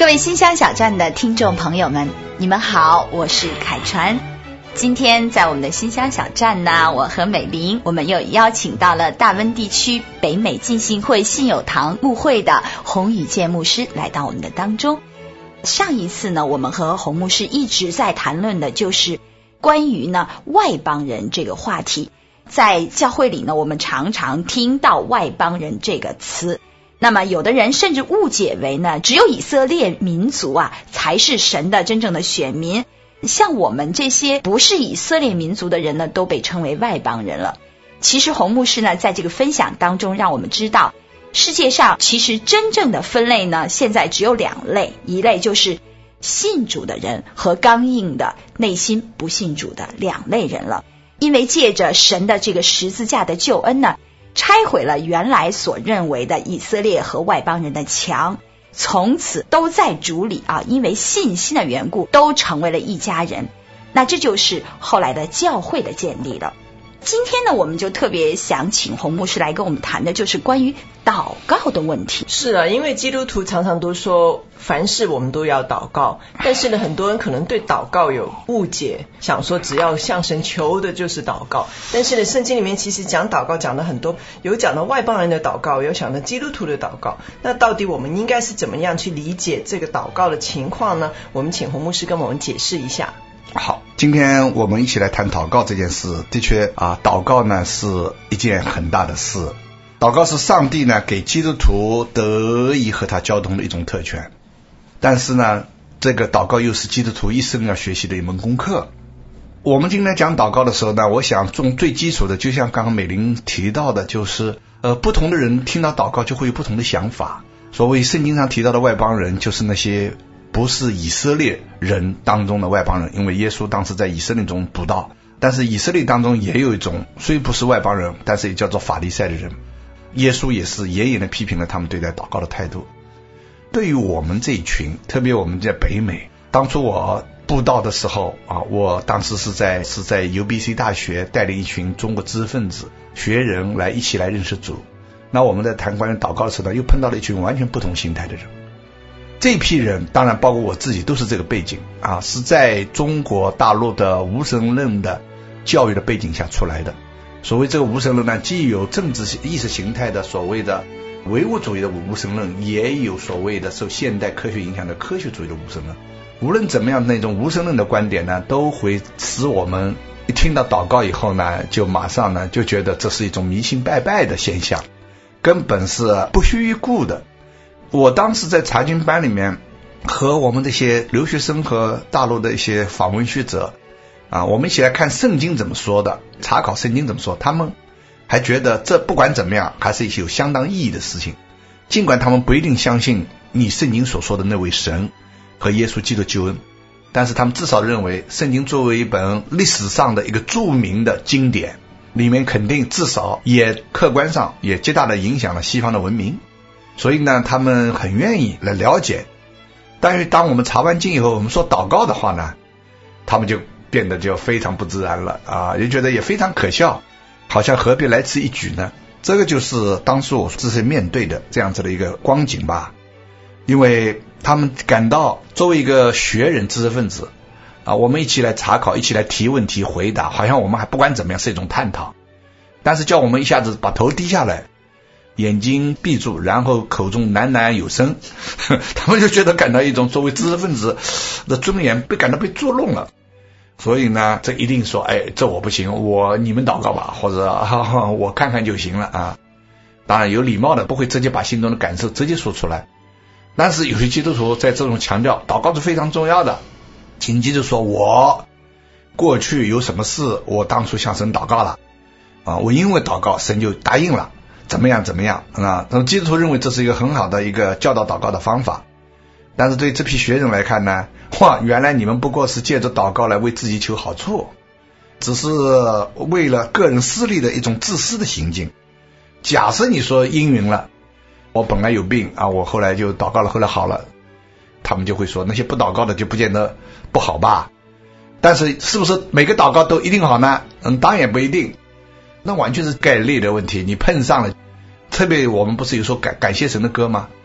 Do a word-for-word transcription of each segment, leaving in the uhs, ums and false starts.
各位新乡小站的听众朋友们，你们好，我是凯传。今天在我们的新乡小站呢，我和美玲我们又邀请到了大温地区北美浸信会信友堂牧会的洪宇健牧师来到我们的当中。上一次呢，我们和洪牧师一直在谈论的就是关于呢外邦人这个话题。在教会里呢，我们常常听到外邦人这个词，那么有的人甚至误解为呢，只有以色列民族啊才是神的真正的选民，像我们这些不是以色列民族的人呢，都被称为外邦人了。其实洪牧师呢，在这个分享当中让我们知道，世界上其实真正的分类呢，现在只有两类，一类就是信主的人和刚硬的内心不信主的两类人了。因为借着神的这个十字架的救恩呢，拆毁了原来所认为的以色列和外邦人的墙，从此都在主里啊，因为信心的缘故都成为了一家人。那这就是后来的教会的建立了。今天呢，我们就特别想请洪牧师来跟我们谈的就是关于祷告的问题。 是啊，因为基督徒常常都说凡事我们都要祷告，但是呢，很多人可能对祷告有误解，想说只要向神求的就是祷告。但是呢，圣经里面其实讲祷告讲的很多，有讲到外邦人的祷告，有讲到基督徒的祷告。那到底我们应该是怎么样去理解这个祷告的情况呢？我们请洪牧师跟我们解释一下。 好，今天我们一起来谈祷告这件事。的确啊，祷告呢是一件很大的事。祷告是上帝呢给基督徒得以和他交通的一种特权，但是呢，这个祷告又是基督徒一生要学习的一门功课。我们今天讲祷告的时候呢，我想从最基础的，就像刚刚美玲提到的，就是呃，不同的人听到祷告就会有不同的想法。所谓圣经上提到的外邦人，就是那些不是以色列人当中的外邦人，因为耶稣当时在以色列中布道，但是以色列当中也有一种虽不是外邦人，但是也叫做法利赛的人，耶稣也是严严的批评了他们对待祷告的态度。对于我们这一群，特别我们在北美，当初我布道的时候啊，我当时是在是在 U B C 大学带领一群中国知识分子学人来一起来认识主。那我们在谈关于祷告的时候呢，又碰到了一群完全不同心态的人。这批人当然包括我自己都是这个背景啊，是在中国大陆的无神论的教育的背景下出来的。所谓这个无神论呢，既有政治意识形态的所谓的唯物主义的无神论，也有所谓的受现代科学影响的科学主义的无神论。无论怎么样，那种无神论的观点呢，都会使我们一听到祷告以后呢，就马上呢就觉得这是一种迷信拜拜的现象，根本是不屑一顾的。我当时在查经班里面和我们这些留学生和大陆的一些访问学者啊，我们一起来看圣经怎么说的，查考圣经怎么说，他们还觉得这不管怎么样还是有相当意义的事情。尽管他们不一定相信你圣经所说的那位神和耶稣基督救恩，但是他们至少认为圣经作为一本历史上的一个著名的经典，里面肯定至少也客观上也极大的影响了西方的文明。所以呢，他们很愿意来了解。但是当我们查完经以后，我们说祷告的话呢，他们就变得就非常不自然了啊，也觉得也非常可笑，好像何必来此一举呢？这个就是当初我这是面对的这样子的一个光景吧。因为他们感到作为一个学人知识分子啊，我们一起来查考，一起来提问题回答，好像我们还不管怎么样是一种探讨，但是叫我们一下子把头低下来，眼睛闭住，然后口中喃喃有声，他们就觉得感到一种作为知识分子的尊严被感到被捉弄了。所以呢，这一定说，哎，这我不行，我你们祷告吧，或者、啊、我看看就行了啊。当然有礼貌的，不会直接把心中的感受直接说出来。但是有些基督徒在这种强调祷告是非常重要的，紧接着说，我过去有什么事，我当初向神祷告了啊，我因为祷告神就答应了，怎么样怎么样啊？那么基督徒认为这是一个很好的一个教导祷告的方法。但是对这批学生来看呢，哇，原来你们不过是借着祷告来为自己求好处，只是为了个人私利的一种自私的行径。假设你说应允了，我本来有病啊，我后来就祷告了，后来好了，他们就会说那些不祷告的就不见得不好吧？但是是不是每个祷告都一定好呢？嗯，当然也不一定，那完全是概率的问题。你碰上了，特别我们不是有说感感谢神的歌吗？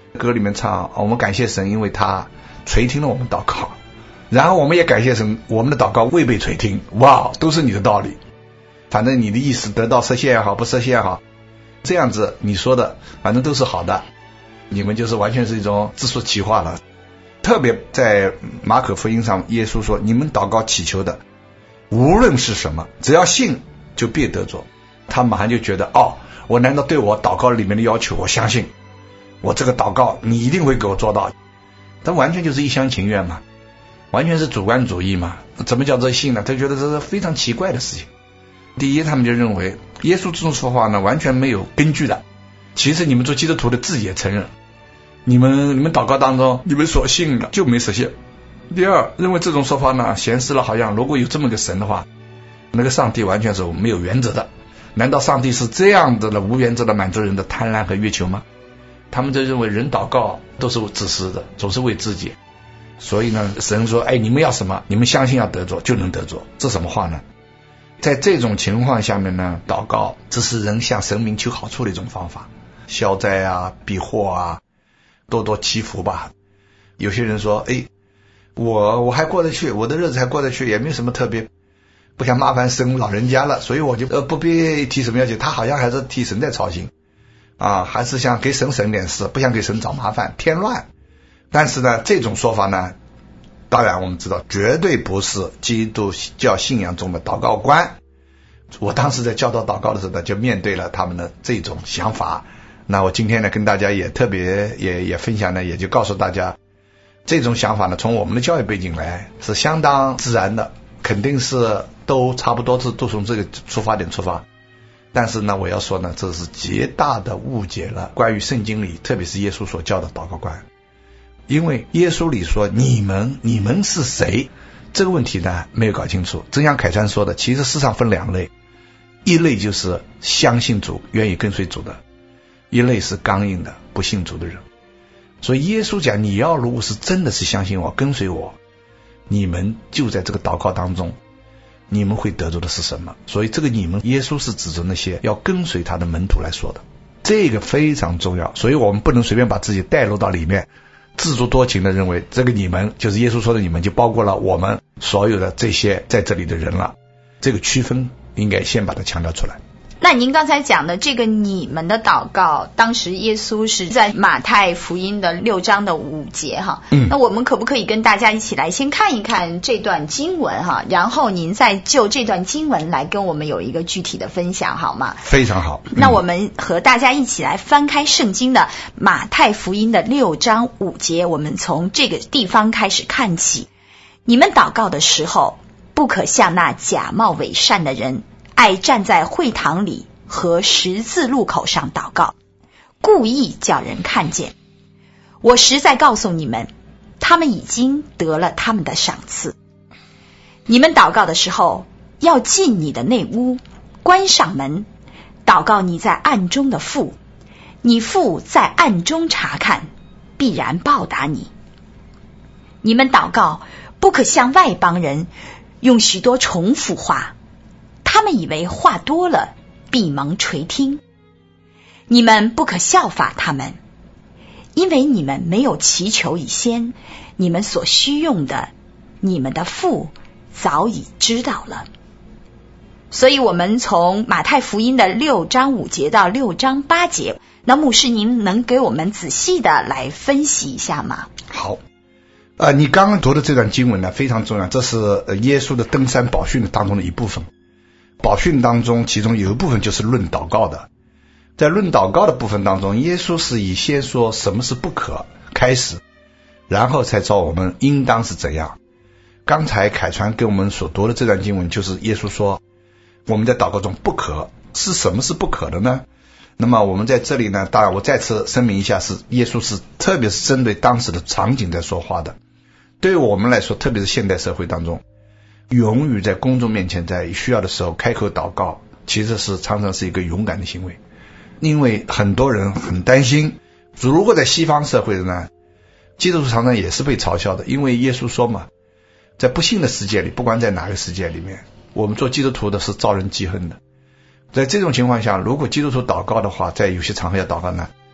歌里面唱，我们感谢神，因为他垂听了我们祷告，然后我们也感谢神，我们的祷告未被垂听。哇，都是你的道理，反正你的意思得到实现也好，不实现也好，这样子你说的反正都是好的，你们就是完全是一种自说其话了。特别在马可福音上，耶稣说，你们祷告祈求的无论是什么，只要信就必得着。他马上就觉得，哦，我难道对我祷告里面的要求，我相信我这个祷告你一定会给我做到。他完全就是一厢情愿嘛，完全是主观主义嘛。怎么叫做信呢？他觉得这是非常奇怪的事情。第一，他们就认为耶稣这种说话呢完全没有根据的。其实你们做基督徒的自己也承认，你们你们祷告当中你们所信的就没实现。第二，认为这种说法呢显示了好像如果有这么个神的话，那个上帝完全是没有原则的。难道上帝是这样的了无原则的满足人的贪婪和欲求吗？他们就认为人祷告都是自私的，总是为自己。所以呢，神说，哎，你们要什么，你们相信要得着就能得着，这什么话呢？在这种情况下面呢，祷告只是人向神明求好处的一种方法，消灾啊，避祸啊，多多祈福吧。有些人说，哎，我我还过得去，我的日子还过得去，也没什么特别，不想麻烦神老人家了，所以我就呃不必提什么要求。他好像还是替神在操心啊，还是想给神省点事，不想给神找麻烦添乱。但是呢，这种说法呢，当然我们知道绝对不是基督教信仰中的祷告观。我当时在教导祷告的时候呢，就面对了他们的这种想法。那我今天呢跟大家也特别也也分享呢，也就告诉大家，这种想法呢从我们的教育背景来是相当自然的，肯定是都差不多是都从这个出发点出发。但是呢，我要说呢，这是极大的误解了关于圣经里特别是耶稣所教的祷告观。因为耶稣里说你们你们是谁，这个问题呢没有搞清楚。正像凯川说的，其实世上分两类，一类就是相信主愿意跟随主的，一类是刚硬的不信主的人。所以耶稣讲，你要如果是真的是相信我跟随我，你们就在这个祷告当中，你们会得着的是什么？所以这个你们，耶稣是指着那些要跟随他的门徒来说的，这个非常重要。所以我们不能随便把自己带入到里面，自作多情的认为这个你们就是耶稣说的你们，就包括了我们所有的这些在这里的人了。这个区分应该先把它强调出来。 那您刚才讲的这个你们的祷告，当时耶稣是在马太福音的六章的五节哈。嗯，那我们可不可以跟大家一起来先看一看这段经文哈，然后您再就这段经文来跟我们有一个具体的分享好吗？ 非常好。嗯、 那我们和大家一起来翻开圣经的马太福音的六章五节，我们从这个地方开始看起。你们祷告的时候，不可像那假冒伪善的人，爱站在会堂里和十字路口上祷告，故意叫人看见。我实在告诉你们，他们已经得了他们的赏赐。你们祷告的时候，要进你的内屋，关上门，祷告你在暗中的父，你父在暗中查看，必然报答你。你们祷告，不可像外邦人，用许多重复话，他们以为话多了必蒙垂听。你们不可效法他们，因为你们没有祈求以先，你们所需用的，你们的父早已知道了。所以我们从马太福音的六章五节到六章八节，那牧师您能给我们仔细的来分析一下吗？ 好，呃，你刚刚读的这段经文呢非常重要，这是耶稣的登山宝训当中的一部分。宝训当中其中有一部分就是论祷告的，在论祷告的部分当中，耶稣是以先说什么是不可开始，然后才教我们应当是怎样。刚才凯传给我们所读的这段经文，就是耶稣说我们在祷告中不可，是什么是不可的呢？那么我们在这里呢，当然我再次声明一下，是耶稣是特别是针对当时的场景在说话的。对于我们来说，特别是现代社会当中，勇于在公众面前在需要的时候开口祷告，其实是常常是一个勇敢的行为。因为很多人很担心，如果在西方社会呢，基督徒常常也是被嘲笑的，因为耶稣说嘛，在不幸的世界里，不管在哪个世界里面，我们做基督徒的是遭人嫉恨的。在这种情况下，如果基督徒祷告的话，在有些场合要祷告呢，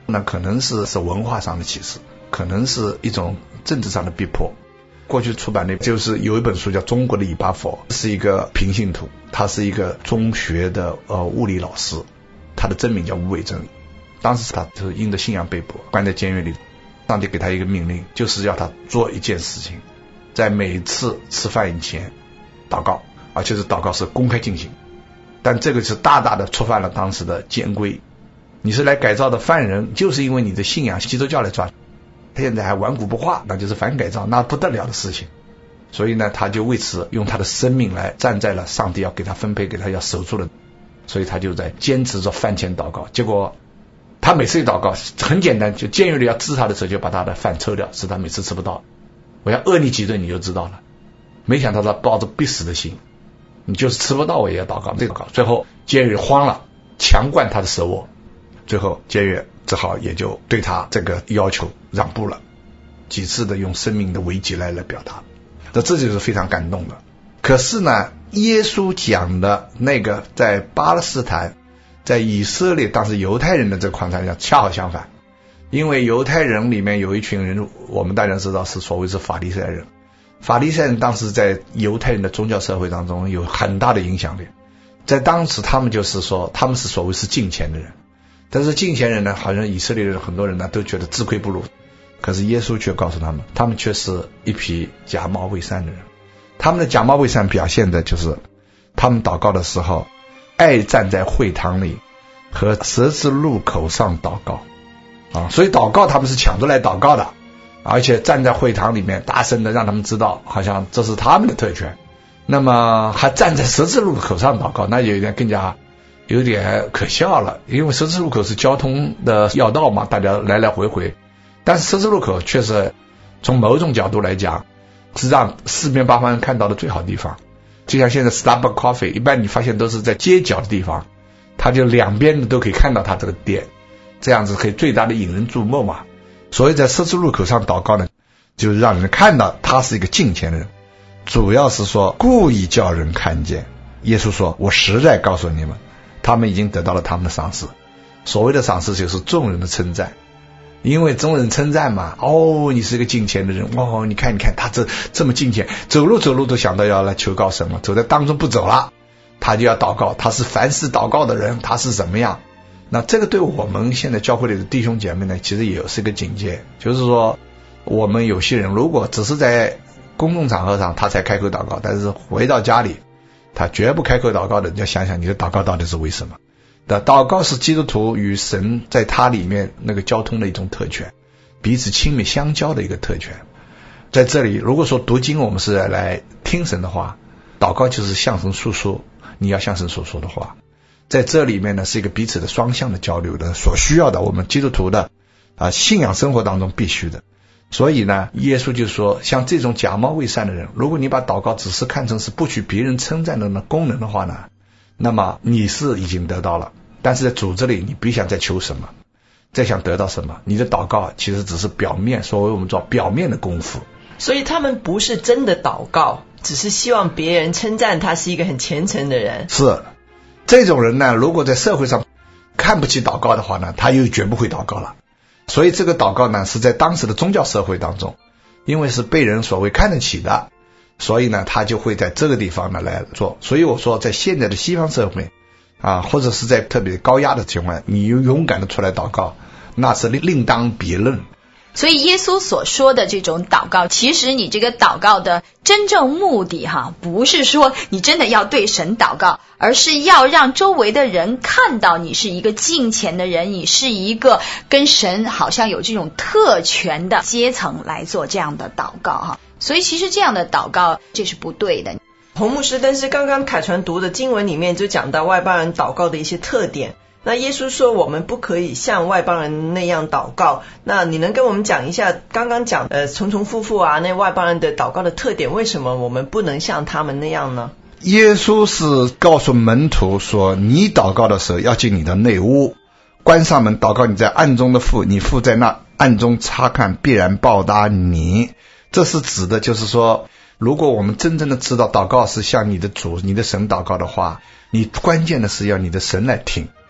那可能是是文化上的歧视，可能是一种政治上的逼迫。过去出版的就是有一本书叫《中国的以巴佛》，是一个平信徒，他是一个中学的呃物理老师，他的真名叫吴伟正。当时他就是因着信仰被捕，关在监狱里。上帝给他一个命令，就是要他做一件事情，在每次吃饭以前祷告，而且是祷告是公开进行。但这个是大大的触犯了当时的监规。你是来改造的犯人，就是因为你的信仰基督教来抓，他现在还顽固不化，那就是反改造，那不得了的事情。所以呢，他就为此用他的生命来站在了上帝要给他分配给他要守住的，所以他就在坚持着饭前祷告。结果他每次一祷告很简单，就监狱里要治他的时候就把他的饭抽掉，使他每次吃不到。我要饿你几顿你就知道了。没想到他抱着必死的心，你就是吃不到我也要祷告，这个祷告。最后监狱慌了，强灌他的舌窝，最后监狱只好也就对他这个要求让步了，几次的用生命的危机来来表达。这这就是非常感动的。可是呢，耶稣讲的那个在巴勒斯坦在以色列当时犹太人的这个框架下恰好相反。因为犹太人里面有一群人，我们大家知道是所谓是法利赛人。法利赛人当时在犹太人的宗教社会当中有很大的影响力，在当时他们就是说他们是所谓是敬虔的人，但是敬虔人呢，好像以色列人很多人呢都觉得自愧不如，可是耶稣却告诉他们，他们却是一批假冒伪善的人。他们的假冒伪善表现的就是他们祷告的时候爱站在会堂里和十字路口上祷告啊，所以祷告他们是抢着来祷告的，而且站在会堂里面大声的让他们知道好像这是他们的特权。那么还站在十字路口上祷告，那有点更加有点可笑了，因为十字路口是交通的要道嘛，大家来来回回，但是十字路口确实从某种角度来讲是让四面八方看到的最好的地方。就像现在 Starbucks Coffee 一般你发现都是在街角的地方，它就两边都可以看到它这个店，这样子可以最大的引人注目嘛。所以在十字路口上祷告呢，就是让人看到他是一个敬虔的人，主要是说故意叫人看见。耶稣说，我实在告诉你们，他们已经得到了他们的赏赐。所谓的赏赐就是众人的称赞，因为众人称赞嘛，哦，你是一个敬虔的人，哦，你看你看他这这么敬虔，走路走路都想到要来求告神了，走在当中不走了，他就要祷告，他是凡事祷告的人，他是怎么样。那这个对我们现在教会里的弟兄姐妹呢，其实也是一个警戒，就是说我们有些人如果只是在公共场合上他才开口祷告，但是回到家里他绝不开口祷告的，你要想想你的祷告到底是为什么。的祷告是基督徒与神在他里面那个交通的一种特权，彼此亲密相交的一个特权。在这里如果说读经我们是来听神的话，祷告就是向神诉说你要向神所说的话。在这里面呢是一个彼此的双向的交流的，所需要的我们基督徒的啊信仰生活当中必须的。所以呢耶稣就说，像这种假冒伪善的人，如果你把祷告只是看成是不取别人称赞的功能的话呢，那么你是已经得到了，但是在主这里你别想再求什么，再想得到什么，你的祷告其实只是表面，所谓我们做表面的功夫。 所以他们不是真的祷告，只是希望别人称赞他是一个很虔诚的人。 是这种人呢，如果在社会上看不起祷告的话呢，他又绝不会祷告了。所以这个祷告呢是在当时的宗教社会当中，因为是被人所谓看得起的，所以呢他就会在这个地方呢来做。所以我说在现在的西方社会啊，或者是在特别高压的情况，你勇敢的出来祷告，那是另当别论。 所以耶稣所说的这种祷告，其实你这个祷告的真正目的哈，不是说你真的要对神祷告，而是要让周围的人看到你是一个敬虔的人，你是一个跟神好像有这种特权的阶层来做这样的祷告哈。所以其实这样的祷告这是不对的。 洪牧师，但是刚刚凯传读的经文里面就讲到外邦人祷告的一些特点，那耶稣说我们不可以像外邦人那样祷告，那你能跟我们讲一下刚刚讲呃重重复复啊那外邦人的祷告的特点，为什么我们不能像他们那样呢？ 耶稣是告诉门徒说，你祷告的时候要进你的内屋，关上门祷告你在暗中的父，你父在那暗中察看，必然报答你。这是指的就是说，如果我们真正的知道祷告是向你的主你的神祷告的话，你关键的是要你的神来听，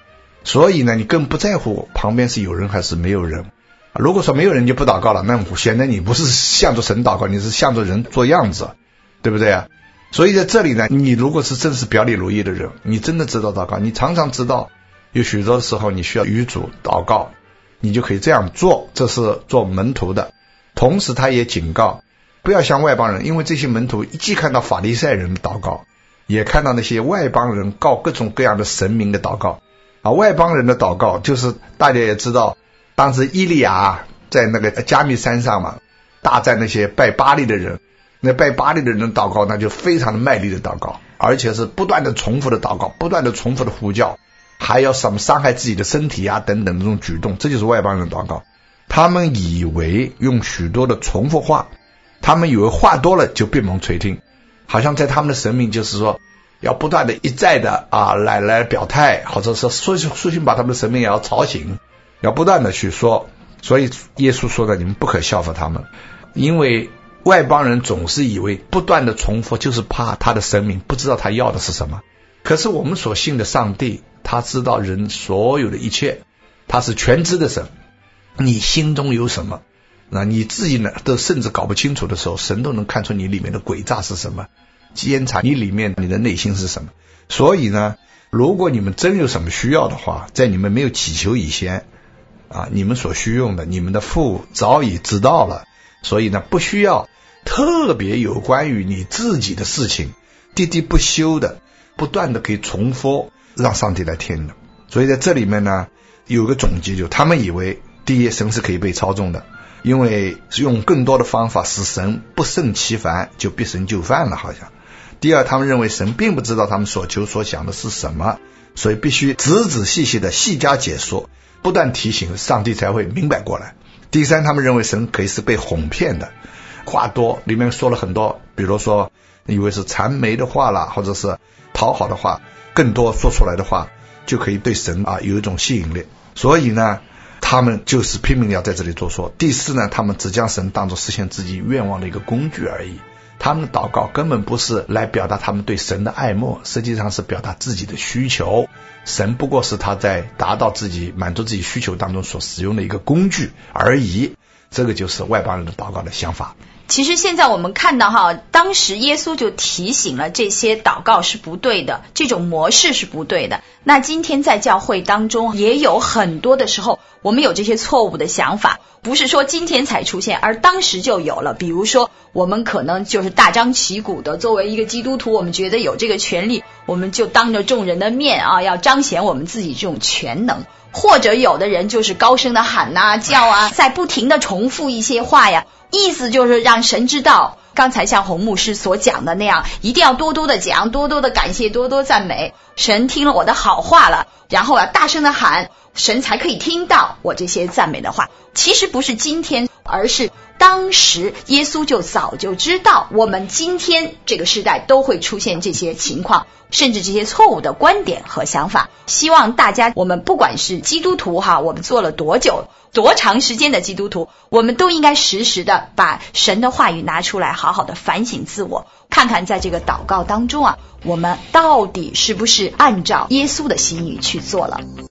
所以呢，你更不在乎旁边是有人还是没有人。如果说没有人就不祷告了，那显然你不是向着神祷告，你是向着人做样子，对不对啊？所以在这里呢，你如果是真是表里如一的人，你真的知道祷告，你常常知道有许多的时候你需要与主祷告，你就可以这样做，这是做门徒的。同时他也警告不要像外邦人，因为这些门徒既看到法利赛人的祷告，也看到那些外邦人告各种各样的神明的祷告啊。外邦人的祷告就是大家也知道，当时伊利亚在那个加密山上嘛，大战那些拜巴力的人，那拜巴力的人的祷告那就非常的卖力的祷告，而且是不断的重复的祷告，不断的重复的呼叫，还有什么伤害自己的身体啊等等这种举动，这就是外邦人的祷告。他们以为用许多的重复话，他们以为话多了就闭门垂听，好像在他们的神明就是说要不断的一再的啊来来表态，或者是说说信把他们的神明也要吵醒，要不断的去说。所以耶稣说的，你们不可效法他们，因为外邦人总是以为不断的重复就是怕他的神明不知道他要的是什么。可是我们所信的上帝，他知道人所有的一切，他是全知的神，你心中有什么，那你自己呢都甚至搞不清楚的时候，神都能看出你里面的诡诈是什么，监察你里面你的内心是什么。所以呢，如果你们真有什么需要的话，在你们没有祈求以前啊，你们所需用的，你们的父早已知道了。所以呢，不需要特别有关于你自己的事情喋喋不休的不断的可以重复让上帝来听的。所以在这里面呢，有个总结，就他们以为第一，神是可以被操纵的，因为用更多的方法使神不胜其烦，就必神就范了好像。第二，他们认为神并不知道他们所求所想的是什么，所以必须仔仔细细的细加解说，不断提醒，上帝才会明白过来。第三，他们认为神可以是被哄骗的，话多，里面说了很多，比如说以为是谄媚的话啦，或者是讨好的话，更多说出来的话就可以对神啊有一种吸引力。所以呢，他们就是拼命要在这里做说。第四呢，他们只将神当作实现自己愿望的一个工具而已。他们的祷告根本不是来表达他们对神的爱慕，实际上是表达自己的需求，神不过是他在达到自己满足自己需求当中所使用的一个工具而已。这个就是外邦人的祷告的想法。 其实现在我们看到哈，当时耶稣就提醒了这些祷告是不对的，这种模式是不对的。那今天在教会当中也有很多的时候，我们有这些错误的想法，不是说今天才出现，而当时就有了。比如说我们可能就是大张旗鼓的，作为一个基督徒，我们觉得有这个权利，我们就当着众人的面啊，要彰显我们自己这种全能。或者有的人就是高声的喊啊叫啊，在不停的重复一些话呀，意思就是让神知道，刚才像洪牧师所讲的那样，一定要多多的讲，多多的感谢，多多赞美，神听了我的好话了，然后啊大声的喊，神才可以听到我这些赞美的话。其实不是今天，而是当时耶稣就早就知道我们今天这个时代都会出现这些情况，甚至这些错误的观点和想法。希望大家，我们不管是基督徒哈，我们做了多久多长时间的基督徒，我们都应该时时的把神的话语拿出来，好好的反省自我，看看在这个祷告当中啊，我们到底是不是按照耶稣的心意去做了。